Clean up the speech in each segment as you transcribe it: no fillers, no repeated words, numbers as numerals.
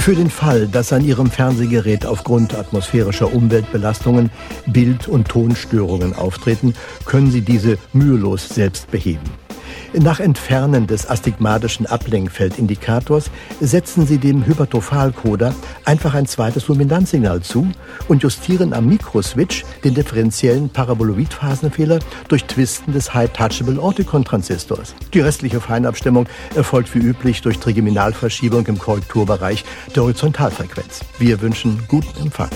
Für den Fall, dass an Ihrem Fernsehgerät aufgrund atmosphärischer Umweltbelastungen Bild- und Tonstörungen auftreten, können Sie diese mühelos selbst beheben. Nach Entfernen des astigmatischen Ablenkfeldindikators setzen Sie dem Hypertrophalcoder einfach ein zweites Luminanzsignal zu und justieren am Mikroswitch den differenziellen Paraboloidphasenfehler durch Twisten des High-Touchable-Orticon-Transistors. Die restliche Feinabstimmung erfolgt wie üblich durch Trigeminalverschiebung im Korrekturbereich der Horizontalfrequenz. Wir wünschen guten Empfang.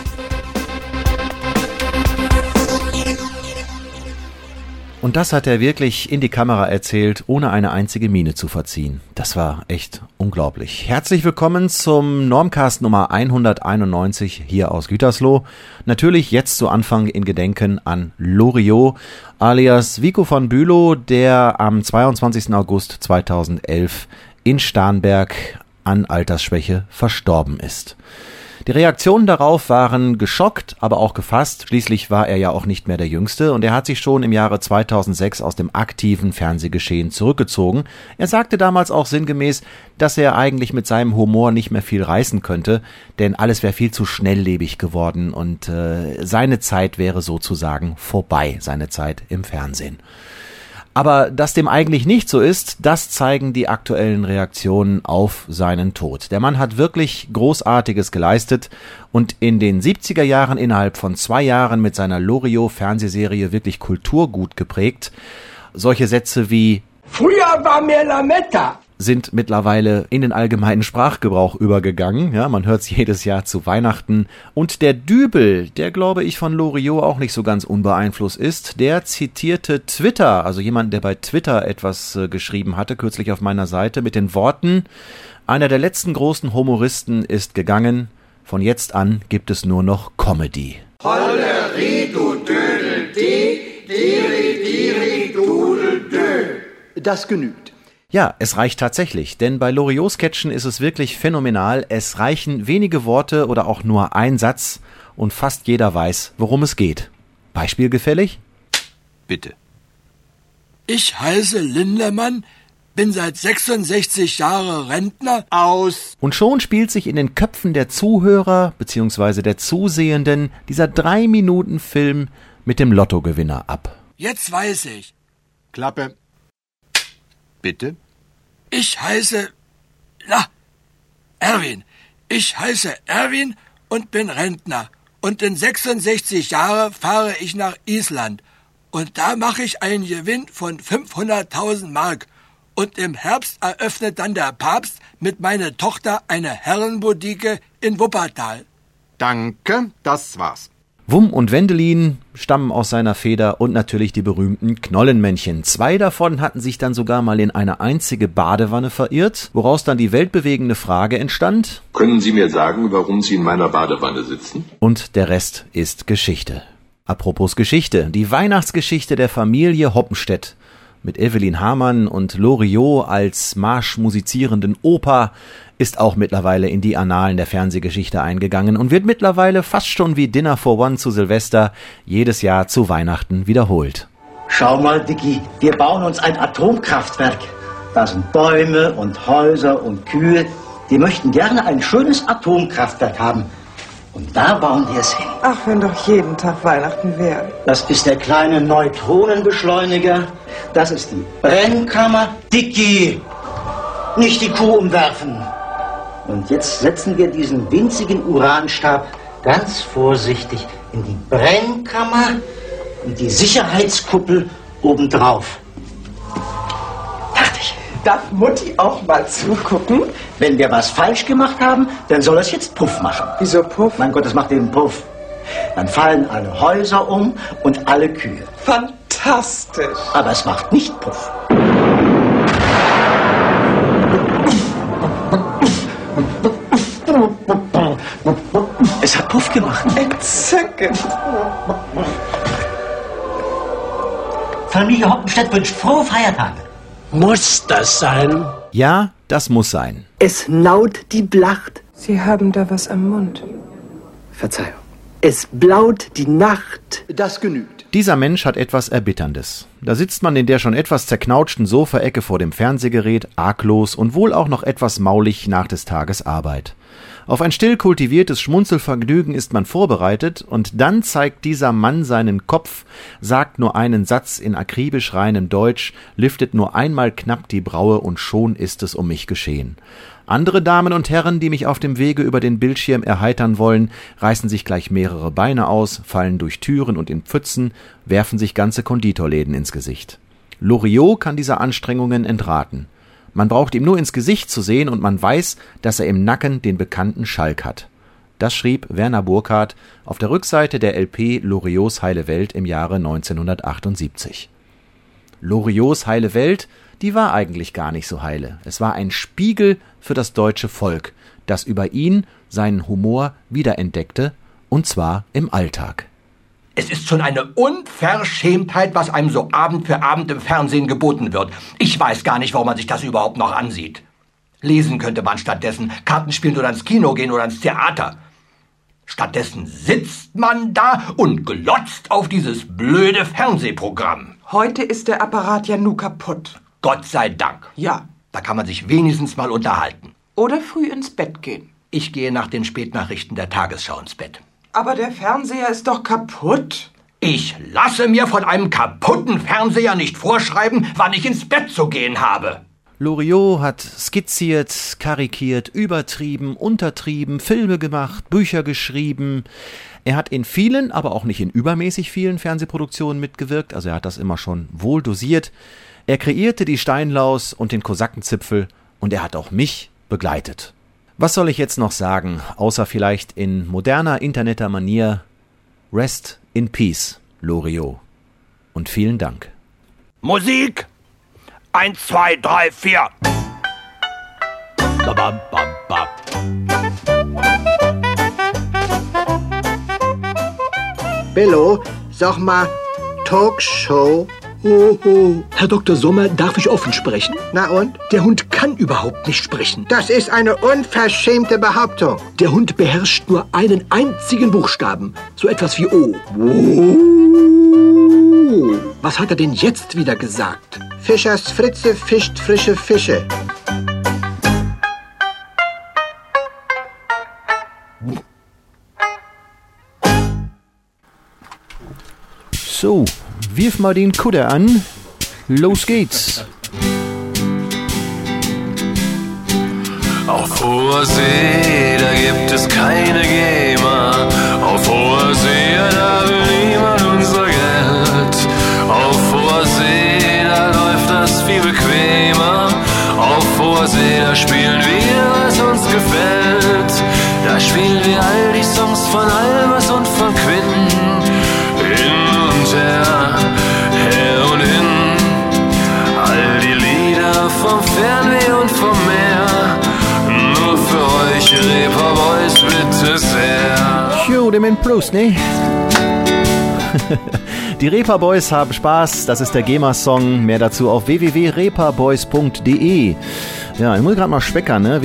Und das hat er wirklich in die Kamera erzählt, ohne eine einzige Miene zu verziehen. Das war echt unglaublich. Herzlich willkommen zum Normcast Nummer 191 hier aus Gütersloh. Natürlich jetzt zu Anfang in Gedenken an Loriot alias Vico von Bülow, der am 22. August 2011 in Starnberg an Altersschwäche verstorben ist. Die Reaktionen darauf waren geschockt, aber auch gefasst. Schließlich war er ja auch nicht mehr der Jüngste und er hat sich schon im Jahre 2006 aus dem aktiven Fernsehgeschehen zurückgezogen. Er sagte damals auch sinngemäß, dass er eigentlich mit seinem Humor nicht mehr viel reißen könnte, denn alles wäre viel zu schnelllebig geworden und seine Zeit wäre sozusagen vorbei, seine Zeit im Fernsehen. Aber dass dem eigentlich nicht so ist, das zeigen die aktuellen Reaktionen auf seinen Tod. Der Mann hat wirklich Großartiges geleistet und in den 70er Jahren innerhalb von 2 Jahren mit seiner Loriot-Fernsehserie wirklich Kulturgut geprägt. Solche Sätze wie "Früher war mehr Lametta" sind mittlerweile in den allgemeinen Sprachgebrauch übergegangen. Ja, man hört es jedes Jahr zu Weihnachten. Und der Dübel, der glaube ich von Loriot auch nicht so ganz unbeeinflusst ist, der zitierte Twitter, also jemand, der bei Twitter etwas geschrieben hatte, kürzlich auf meiner Seite, mit den Worten: Einer der letzten großen Humoristen ist gegangen, von jetzt an gibt es nur noch Comedy. Holleri, du Dödel, diri, dudel, dö. Das genügt. Ja, es reicht tatsächlich, denn bei Loriot-Sketchen ist es wirklich phänomenal. Es reichen wenige Worte oder auch nur ein Satz und fast jeder weiß, worum es geht. Beispiel gefällig? Bitte. Ich heiße Lindemann, bin seit 66 Jahren Rentner aus. Und schon spielt sich in den Köpfen der Zuhörer bzw. der Zusehenden dieser 3-Minuten-Film mit dem Lottogewinner ab. Jetzt weiß ich. Klappe. Bitte? Ich heiße Erwin. Ich heiße Erwin und bin Rentner. Und in 66 Jahren fahre ich nach Island. Und da mache ich einen Gewinn von 500.000 Mark. Und im Herbst eröffnet dann der Papst mit meiner Tochter eine Herrenboutique in Wuppertal. Danke, das war's. Wum und Wendelin stammen aus seiner Feder und natürlich die berühmten Knollenmännchen. 2 davon hatten sich dann sogar mal in eine einzige Badewanne verirrt, woraus dann die weltbewegende Frage entstand: Können Sie mir sagen, warum Sie in meiner Badewanne sitzen? Und der Rest ist Geschichte. Apropos Geschichte, die Weihnachtsgeschichte der Familie Hoppenstedt mit Evelyn Hamann und Loriot als marschmusizierenden Opa ist auch mittlerweile in die Annalen der Fernsehgeschichte eingegangen und wird mittlerweile fast schon wie Dinner for One zu Silvester jedes Jahr zu Weihnachten wiederholt. Schau mal, Dicky, wir bauen uns ein Atomkraftwerk. Da sind Bäume und Häuser und Kühe. Die möchten gerne ein schönes Atomkraftwerk haben. Und da bauen wir es hin. Ach, wenn doch jeden Tag Weihnachten wäre. Das ist der kleine Neutronenbeschleuniger. Das ist die Brennkammer. Dicky, nicht die Kuh umwerfen. Und jetzt setzen wir diesen winzigen Uranstab ganz vorsichtig in die Brennkammer und die Sicherheitskuppel obendrauf. Fertig. Darf Mutti auch mal zugucken? Wenn wir was falsch gemacht haben, dann soll es jetzt Puff machen. Wieso Puff? Mein Gott, das macht eben Puff. Dann fallen alle Häuser um und alle Kühe. Fantastisch. Aber es macht nicht Puff. Es hat Puff gemacht. Entzückend. Familie Hoppenstedt wünscht frohe Feiertage. Muss das sein? Ja, das muss sein. Es naut die Blacht. Sie haben da was am Mund. Verzeihung. Es blaut die Nacht. Das genügt. Dieser Mensch hat etwas Erbitterndes. Da sitzt man in der schon etwas zerknautschten Sofaecke vor dem Fernsehgerät, arglos und wohl auch noch etwas maulig nach des Tages Arbeit. Auf ein still kultiviertes Schmunzelvergnügen ist man vorbereitet, und dann zeigt dieser Mann seinen Kopf, sagt nur einen Satz in akribisch reinem Deutsch, liftet nur einmal knapp die Braue, und schon ist es um mich geschehen. Andere Damen und Herren, die mich auf dem Wege über den Bildschirm erheitern wollen, reißen sich gleich mehrere Beine aus, fallen durch Türen und in Pfützen, werfen sich ganze Konditorläden ins Gesicht. Loriot kann dieser Anstrengungen entraten. Man braucht ihm nur ins Gesicht zu sehen, und man weiß, dass er im Nacken den bekannten Schalk hat. Das schrieb Werner Burkhardt auf der Rückseite der LP Loriots Heile Welt im Jahre 1978. Loriots Heile Welt, die war eigentlich gar nicht so heile. Es war ein Spiegel für das deutsche Volk, das über ihn seinen Humor wiederentdeckte, und zwar im Alltag. Es ist schon eine Unverschämtheit, was einem so Abend für Abend im Fernsehen geboten wird. Ich weiß gar nicht, warum man sich das überhaupt noch ansieht. Lesen könnte man stattdessen, Karten spielen oder ins Kino gehen oder ins Theater. Stattdessen sitzt man da und glotzt auf dieses blöde Fernsehprogramm. Heute ist der Apparat ja nur kaputt. Gott sei Dank. Ja. Da kann man sich wenigstens mal unterhalten. Oder früh ins Bett gehen. Ich gehe nach den Spätnachrichten der Tagesschau ins Bett. Aber der Fernseher ist doch kaputt. Ich lasse mir von einem kaputten Fernseher nicht vorschreiben, wann ich ins Bett zu gehen habe. Loriot hat skizziert, karikiert, übertrieben, untertrieben, Filme gemacht, Bücher geschrieben. Er hat in vielen, aber auch nicht in übermäßig vielen Fernsehproduktionen mitgewirkt, also er hat das immer schon wohl dosiert. Er kreierte die Steinlaus und den Kosakenzipfel, und er hat auch mich begleitet. Was soll ich jetzt noch sagen, außer vielleicht in moderner interneter Manier: Rest in Peace, Loriot. Und vielen Dank. Musik! 1, 2, 3, 4. Ba, ba, ba, ba. Bello, sag mal, Talkshow. Oh, Herr Dr. Sommer, darf ich offen sprechen? Na und? Der Hund kann überhaupt nicht sprechen. Das ist eine unverschämte Behauptung. Der Hund beherrscht nur einen einzigen Buchstaben. So etwas wie O. Oh. Was hat er denn jetzt wieder gesagt? Fischers Fritze fischt frische Fische. So, wirf mal den Kutter an. Los geht's. Auf hoher See, da gibt es keine GEMA. Auf hoher See, da will niemand unser Geld. Auf hoher See, da läuft das viel bequemer. Auf hoher See, da spielen wir, was uns gefällt. Da spielen wir all die Songs von Albers und von Quinn. Hin und her, her und hin. All die Lieder vom Fernweh und vom Meer. Nur für euch Reeperboys bitte sehr. Jo, dem in Plus, ne? Die Reeperboys haben Spaß, das ist der GEMA-Song. Mehr dazu auf www.reeperboys.de. Ja, ich muss gerade mal speckern, ne?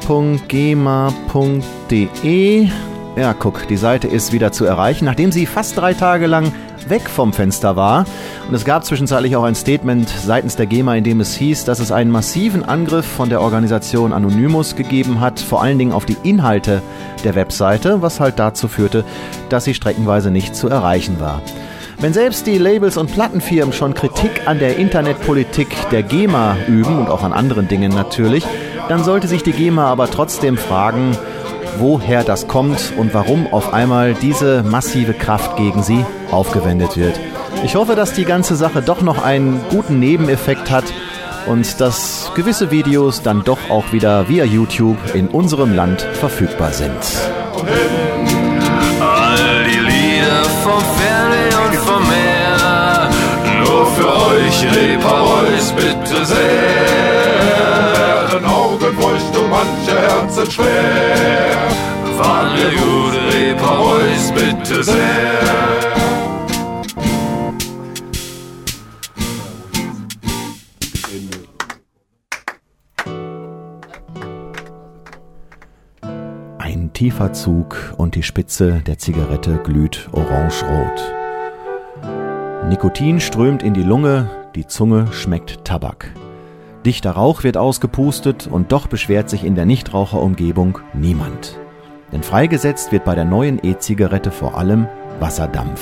www.gema.de. Ja, guck, die Seite ist wieder zu erreichen, nachdem sie fast 3 Tage lang weg vom Fenster war. Und es gab zwischenzeitlich auch ein Statement seitens der GEMA, in dem es hieß, dass es einen massiven Angriff von der Organisation Anonymous gegeben hat, vor allen Dingen auf die Inhalte der Webseite, was halt dazu führte, dass sie streckenweise nicht zu erreichen war. Wenn selbst die Labels und Plattenfirmen schon Kritik an der Internetpolitik der GEMA üben und auch an anderen Dingen natürlich, dann sollte sich die GEMA aber trotzdem fragen, woher das kommt und warum auf einmal diese massive Kraft gegen sie aufgewendet wird. Ich hoffe, dass die ganze Sache doch noch einen guten Nebeneffekt hat und dass gewisse Videos dann doch auch wieder via YouTube in unserem Land verfügbar sind. All die Lieder vom Fernweh und vom Meer, nur für euch Reeperboys bitte sehr. Werden Augen feucht und manche Herzen schwer. Waren wir gute Reeperboys bitte sehr. Ein tiefer Zug und die Spitze der Zigarette glüht orangerot. Nikotin strömt in die Lunge, die Zunge schmeckt Tabak. Dichter Rauch wird ausgepustet und doch beschwert sich in der Nichtraucherumgebung niemand. Denn freigesetzt wird bei der neuen E-Zigarette vor allem Wasserdampf.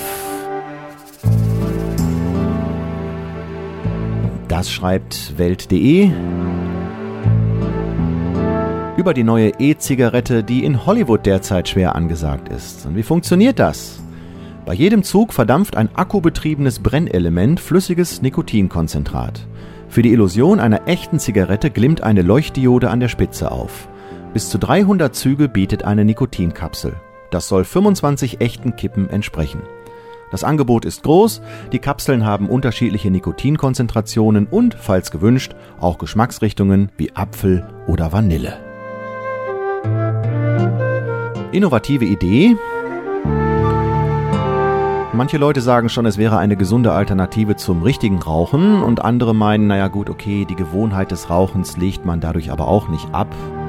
Das schreibt Welt.de über die neue E-Zigarette, die in Hollywood derzeit schwer angesagt ist. Und wie funktioniert das? Bei jedem Zug verdampft ein akkubetriebenes Brennelement flüssiges Nikotinkonzentrat. Für die Illusion einer echten Zigarette glimmt eine Leuchtdiode an der Spitze auf. Bis zu 300 Züge bietet eine Nikotinkapsel. Das soll 25 echten Kippen entsprechen. Das Angebot ist groß, die Kapseln haben unterschiedliche Nikotinkonzentrationen und, falls gewünscht, auch Geschmacksrichtungen wie Apfel oder Vanille. Innovative Idee. Manche Leute sagen schon, es wäre eine gesunde Alternative zum richtigen Rauchen und andere meinen, naja gut, okay, die Gewohnheit des Rauchens legt man dadurch aber auch nicht ab.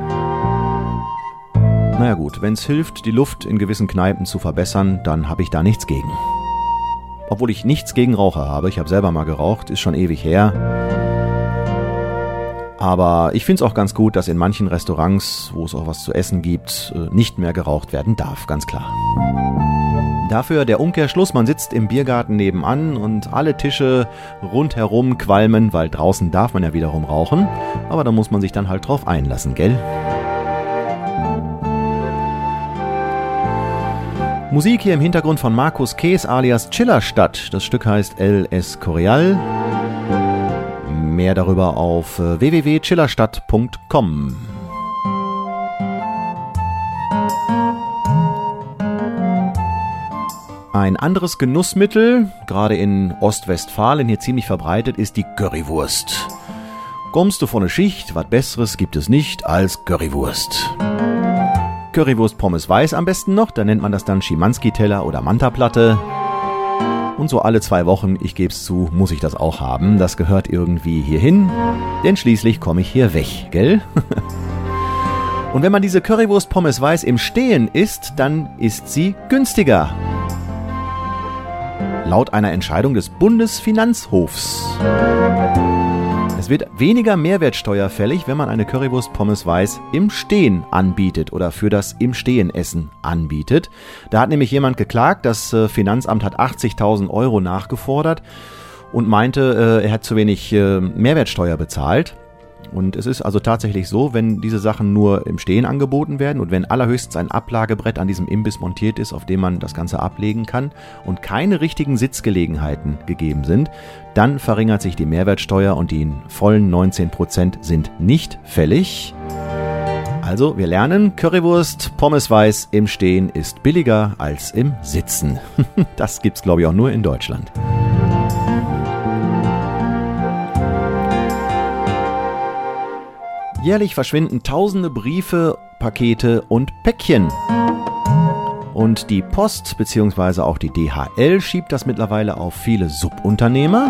Naja gut, wenn es hilft, die Luft in gewissen Kneipen zu verbessern, dann habe ich da nichts gegen. Obwohl ich nichts gegen Raucher habe, ich habe selber mal geraucht, ist schon ewig her. Aber ich finde es auch ganz gut, dass in manchen Restaurants, wo es auch was zu essen gibt, nicht mehr geraucht werden darf, ganz klar. Dafür der Umkehrschluss, man sitzt im Biergarten nebenan und alle Tische rundherum qualmen, weil draußen darf man ja wiederum rauchen. Aber da muss man sich dann halt drauf einlassen, gell? Musik hier im Hintergrund von Markus Kees alias Chillerstadt. Das Stück heißt El Escorial. Mehr darüber auf www.chillerstadt.com. Ein anderes Genussmittel, gerade in Ostwestfalen hier ziemlich verbreitet, ist die Currywurst. Kommst du von der Schicht, was Besseres gibt es nicht als Currywurst. Currywurst Pommes Weiß am besten noch, da nennt man das dann Schimanski-Teller oder Manta-Platte. Und so alle 2 Wochen, ich geb's zu, muss ich das auch haben. Das gehört irgendwie hierhin, denn schließlich komme ich hier weg, gell? Und wenn man diese Currywurst Pommes Weiß im Stehen isst, dann ist sie günstiger. Laut einer Entscheidung des Bundesfinanzhofs. Es wird weniger Mehrwertsteuer fällig, wenn man eine Currywurst Pommes Weiß im Stehen anbietet oder für das im Stehen Essen anbietet. Da hat nämlich jemand geklagt, das Finanzamt hat 80.000 € nachgefordert und meinte, er hat zu wenig Mehrwertsteuer bezahlt. Und es ist also tatsächlich so, wenn diese Sachen nur im Stehen angeboten werden und wenn allerhöchstens ein Ablagebrett an diesem Imbiss montiert ist, auf dem man das Ganze ablegen kann und keine richtigen Sitzgelegenheiten gegeben sind, dann verringert sich die Mehrwertsteuer und die vollen 19% sind nicht fällig. Also, wir lernen, Currywurst Pommes Weiß im Stehen ist billiger als im Sitzen. Das gibt's, glaube ich, auch nur in Deutschland. Jährlich verschwinden tausende Briefe, Pakete und Päckchen. Und die Post bzw. auch die DHL schiebt das mittlerweile auf viele Subunternehmer.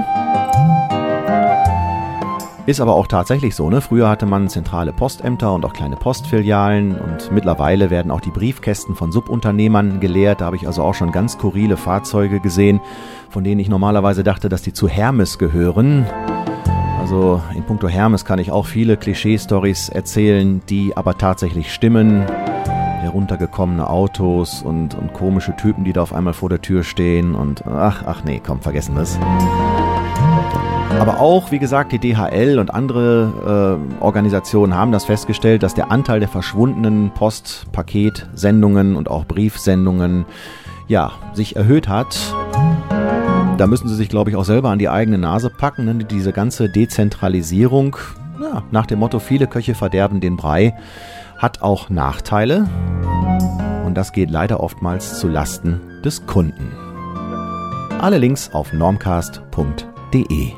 Ist aber auch tatsächlich so, ne? Früher hatte man zentrale Postämter und auch kleine Postfilialen und mittlerweile werden auch die Briefkästen von Subunternehmern geleert. Da habe ich also auch schon ganz skurrile Fahrzeuge gesehen, von denen ich normalerweise dachte, dass die zu Hermes gehören. Also in puncto Hermes kann ich auch viele Klischee-Storys erzählen, die aber tatsächlich stimmen. Heruntergekommene Autos und komische Typen, die da auf einmal vor der Tür stehen und ach nee, komm, vergessen das. Aber auch, wie gesagt, die DHL und andere Organisationen haben das festgestellt, dass der Anteil der verschwundenen Post-, Paketsendungen und auch Briefsendungen ja, sich erhöht hat. Da müssen sie sich, glaube ich, auch selber an die eigene Nase packen. Ne? Diese ganze Dezentralisierung, ja, nach dem Motto, viele Köche verderben den Brei, hat auch Nachteile. Und das geht leider oftmals zu Lasten des Kunden. Alle Links auf normcast.de.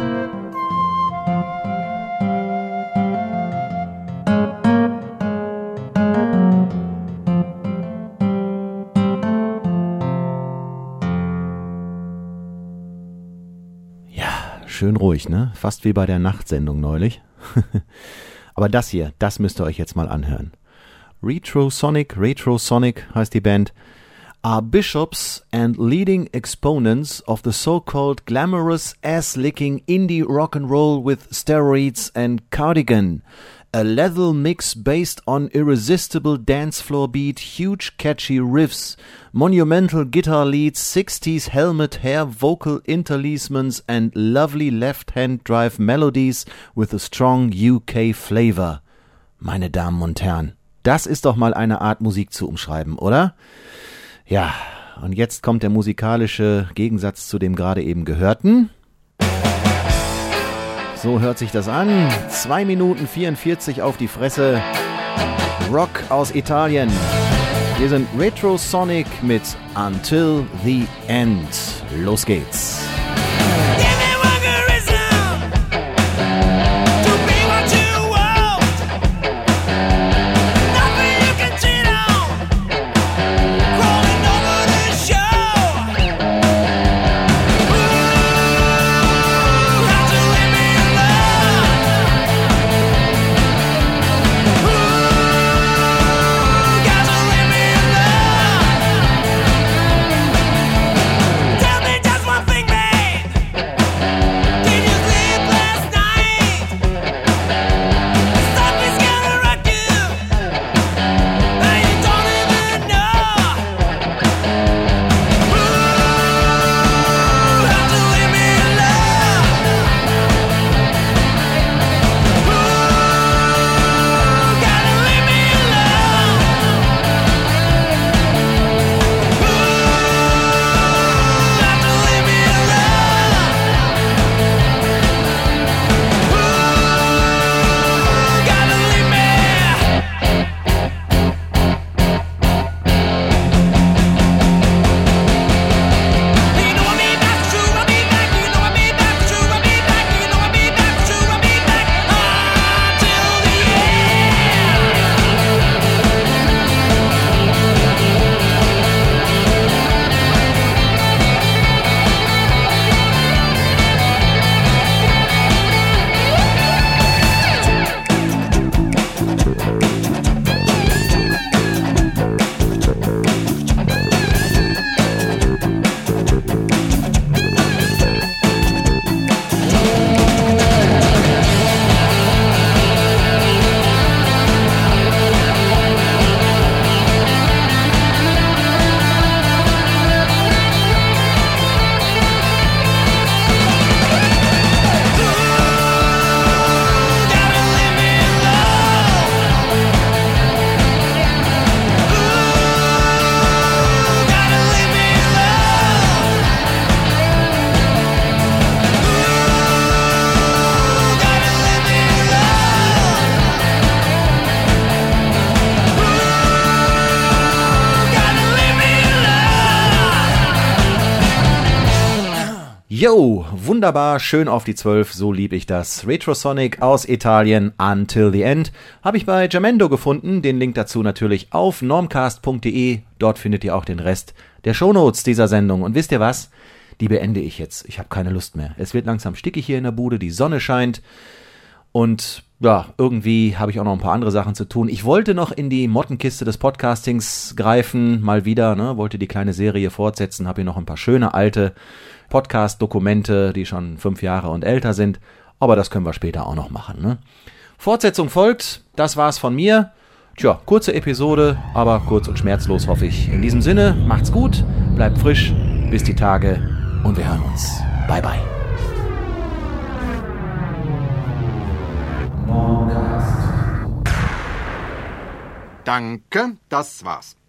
Schön ruhig, ne? Fast wie bei der Nachtsendung neulich. Aber das hier, das müsst ihr euch jetzt mal anhören. Retrosonic heißt die Band. are bishops and leading exponents of the so-called glamorous ass-licking indie rock and roll with steroids and cardigan. A lethal mix based on irresistible dance floor beat, huge catchy riffs, monumental guitar leads, 60s helmet hair vocal interlacements and lovely left-hand drive melodies with a strong UK flavor. Meine Damen und Herren, das ist doch mal eine Art Musik zu umschreiben, oder? Ja, und jetzt kommt der musikalische Gegensatz zu dem gerade eben gehörten. So hört sich das an. 2 Minuten 44 auf die Fresse. Rock aus Italien. Wir sind Retrosonic mit Until the End. Los geht's. Yo, wunderbar, schön auf die 12, so lieb ich das. Retrosonic aus Italien, Until the End, habe ich bei Jamendo gefunden, den Link dazu natürlich auf normcast.de, dort findet ihr auch den Rest der Shownotes dieser Sendung. Und wisst ihr was? Die beende ich jetzt, ich habe keine Lust mehr. Es wird langsam stickig hier in der Bude, die Sonne scheint und ja, irgendwie habe ich auch noch ein paar andere Sachen zu tun. Ich wollte noch in die Mottenkiste des Podcastings greifen, mal wieder, wollte die kleine Serie fortsetzen, habe hier noch ein paar schöne alte Podcast-Dokumente, die schon 5 Jahre und älter sind, aber das können wir später auch noch machen. Fortsetzung folgt, das war's von mir. Tja, kurze Episode, aber kurz und schmerzlos, hoffe ich. In diesem Sinne, macht's gut, bleibt frisch, bis die Tage und wir hören uns. Bye, bye. Danke, das war's.